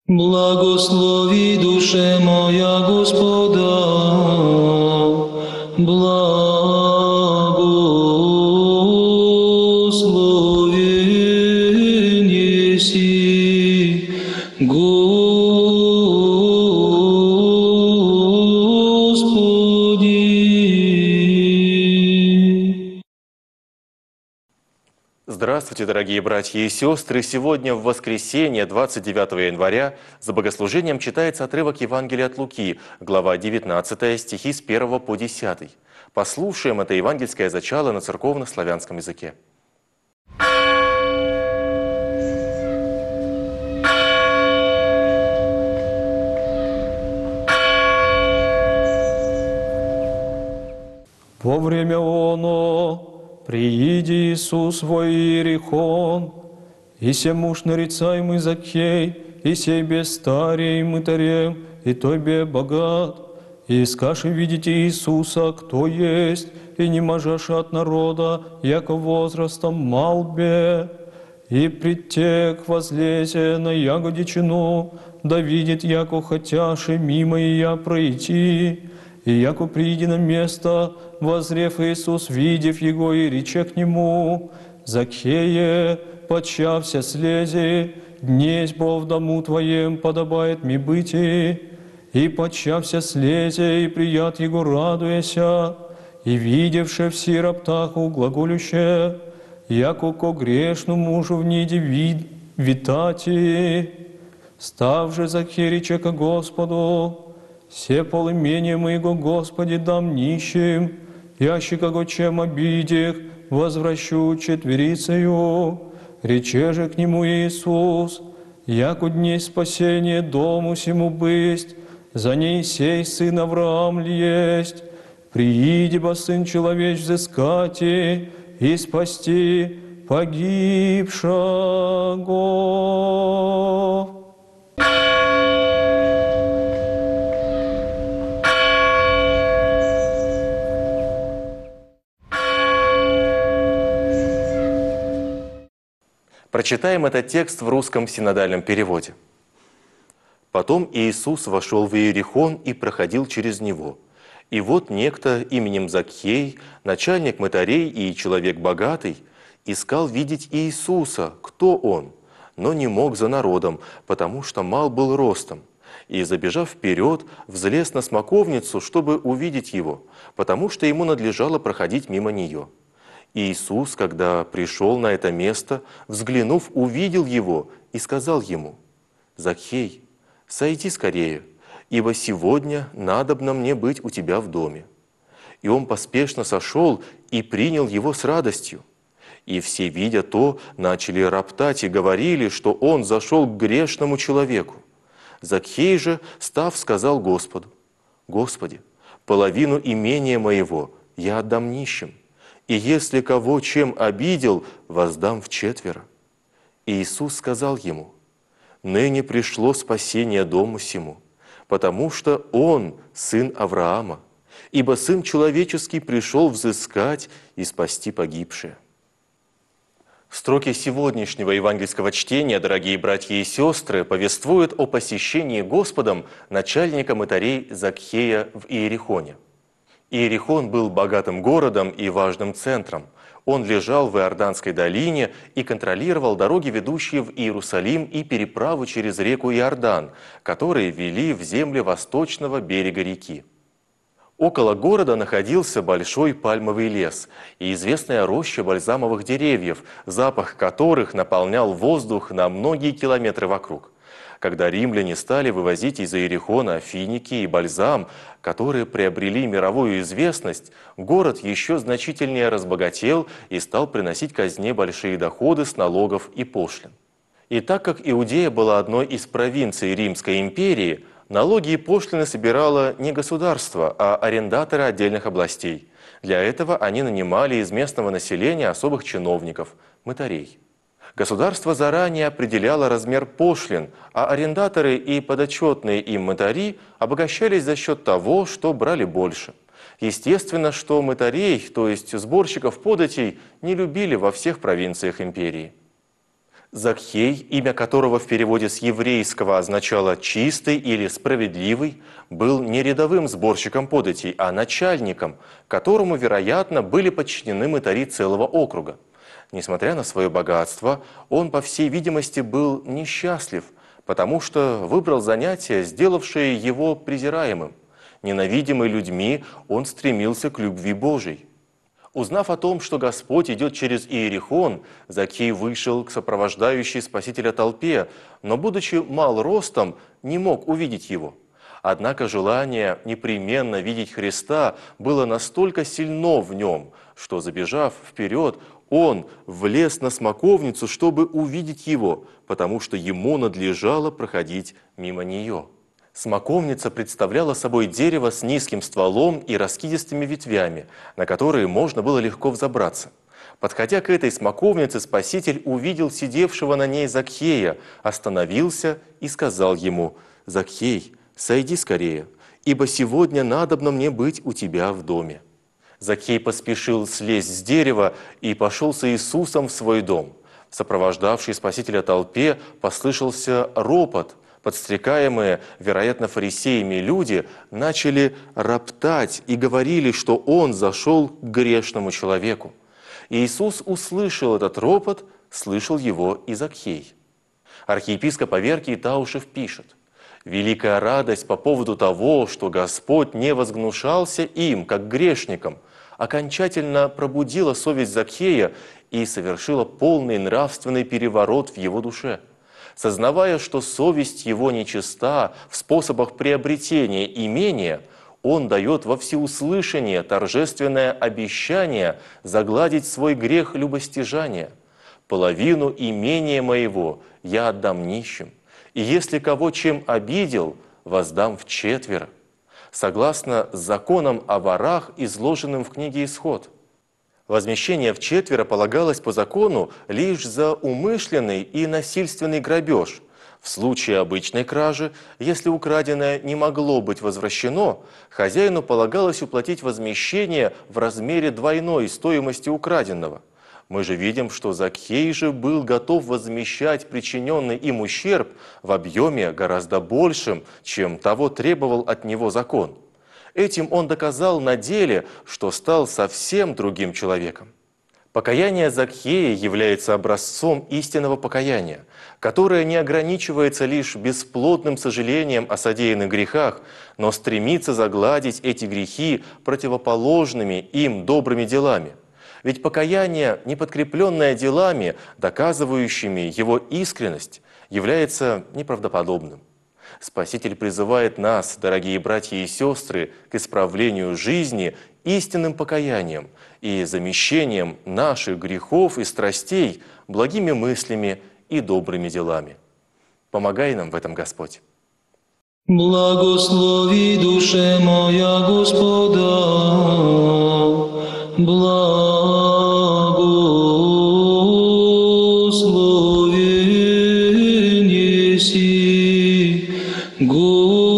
Благослови, душе моя, Господа, благословен еси, Господи. Здравствуйте, дорогие братья и сестры! Сегодня, в воскресенье, 29 января, за богослужением читается отрывок Евангелия от Луки, глава 19, стихи с 1 по 10. Послушаем это евангельское зачало на церковно-славянском языке. Во время оно прииди Иисус во Иерихон, и се муж нарицаемый Закхей, и сей без старей мытарем, и той бе богат, и искаши видите Иисуса, кто есть, и не можешь от народа, яко возрастом мал бе, и предтек возлезе на ягодичину, да видит, яко хотяши мимо и я пройти, и яко приди на место, возрев Иисус, видев его, и рече к нему: «Закхее, подчався слези, днесь бо в дому твоем подобает ми быти». И подчався слези, и прият его радуяся, и видевше все роптаху глаголюще, яко ко грешну мужу в ниде витати. Став же Закхей рече ко Господу: «Се полымение моего, Господи, дам нищим, яще кого чем обидех, возвращу четверицею». Рече же к нему Иисус: «Яко дней спасения дому сему бысть, за ней сей сын Авраам ли есть? Прииди ба сын человеч взыскати и спасти погибшего». Прочитаем этот текст в русском синодальном переводе. «Потом Иисус вошел в Иерихон и проходил через него. И вот некто именем Закхей, начальник мытарей и человек богатый, искал видеть Иисуса, кто он, но не мог за народом, потому что мал был ростом. И, забежав вперед, взлез на смоковницу, чтобы увидеть его, потому что ему надлежало проходить мимо нее. Иисус, когда пришел на это место, взглянув, увидел его и сказал ему: «Закхей, сойди скорее, ибо сегодня надобно мне быть у тебя в доме». И он поспешно сошел и принял его с радостью. И все, видя то, начали роптать и говорили, что он зашел к грешному человеку. Закхей же, став, сказал Господу: «Господи, половину имения моего я отдам нищим, и если кого чем обидел, воздам вчетверо». И Иисус сказал ему: «Ныне пришло спасение дому сему, потому что он сын Авраама, ибо Сын Человеческий пришел взыскать и спасти погибшие». Строки сегодняшнего евангельского чтения, дорогие братья и сестры, повествуют о посещении Господом начальника мытарей Закхея в Иерихоне. Иерихон был богатым городом и важным центром. Он лежал в Иорданской долине и контролировал дороги, ведущие в Иерусалим, и переправу через реку Иордан, которые вели в земли восточного берега реки. Около города находился большой пальмовый лес и известная роща бальзамовых деревьев, запах которых наполнял воздух на многие километры вокруг. Когда римляне стали вывозить из Иерихона финики и бальзам, которые приобрели мировую известность, город еще значительнее разбогател и стал приносить казне большие доходы с налогов и пошлин. И так как Иудея была одной из провинций Римской империи, налоги и пошлины собирало не государство, а арендаторы отдельных областей. Для этого они нанимали из местного населения особых чиновников – мытарей. Государство заранее определяло размер пошлин, а арендаторы и подотчетные им мытари обогащались за счет того, что брали больше. Естественно, что мытарей, то есть сборщиков податей, не любили во всех провинциях империи. Закхей, имя которого в переводе с еврейского означало «чистый» или «справедливый», был не рядовым сборщиком податей, а начальником, которому, вероятно, были подчинены мытари целого округа. Несмотря на свое богатство, он, по всей видимости, был несчастлив, потому что выбрал занятие, сделавшее его презираемым. Ненавидимый людьми, он стремился к любви Божией. Узнав о том, что Господь идет через Иерихон, Закхей вышел к сопровождающей Спасителя толпе, но, будучи мал ростом, не мог увидеть его. Однако желание непременно видеть Христа было настолько сильно в нем, что, забежав вперед, он влез на смоковницу, чтобы увидеть его, потому что ему надлежало проходить мимо нее. Смоковница представляла собой дерево с низким стволом и раскидистыми ветвями, на которые можно было легко взобраться. Подходя к этой смоковнице, Спаситель увидел сидевшего на ней Закхея, остановился и сказал ему: «Закхей, сойди скорее, ибо сегодня надобно мне быть у тебя в доме». Закхей поспешил слезть с дерева и пошел с Иисусом в свой дом. В сопровождавшей Спасителя толпе послышался ропот. Подстрекаемые, вероятно, фарисеями люди начали роптать и говорили, что он зашел к грешному человеку. Иисус услышал этот ропот, слышал его и Закхей. Архиепископ Аверкий Таушев пишет: «Великая радость по поводу того, что Господь не возгнушался им, как грешникам, окончательно пробудила совесть Закхея и совершила полный нравственный переворот в его душе. Сознавая, что совесть его нечиста в способах приобретения имения, он дает во всеуслышание торжественное обещание загладить свой грех любостяжания. Половину имения моего я отдам нищим, и если кого чем обидел, воздам вчетверо, согласно законам о ворах, изложенным в книге «Исход». Возмещение вчетверо полагалось по закону лишь за умышленный и насильственный грабеж. В случае обычной кражи, если украденное не могло быть возвращено, хозяину полагалось уплатить возмещение в размере двойной стоимости украденного. Мы же видим, что Закхей же был готов возмещать причиненный им ущерб в объеме гораздо большем, чем того требовал от него закон. Этим он доказал на деле, что стал совсем другим человеком. Покаяние Закхея является образцом истинного покаяния, которое не ограничивается лишь бесплотным сожалением о содеянных грехах, но стремится загладить эти грехи противоположными им добрыми делами. Ведь покаяние, не подкрепленное делами, доказывающими его искренность, является неправдоподобным. Спаситель призывает нас, дорогие братья и сестры, к исправлению жизни истинным покаянием и замещением наших грехов и страстей благими мыслями и добрыми делами. Помогай нам в этом, Господь. Благослови душе моя Господа, благословен еси, Господи.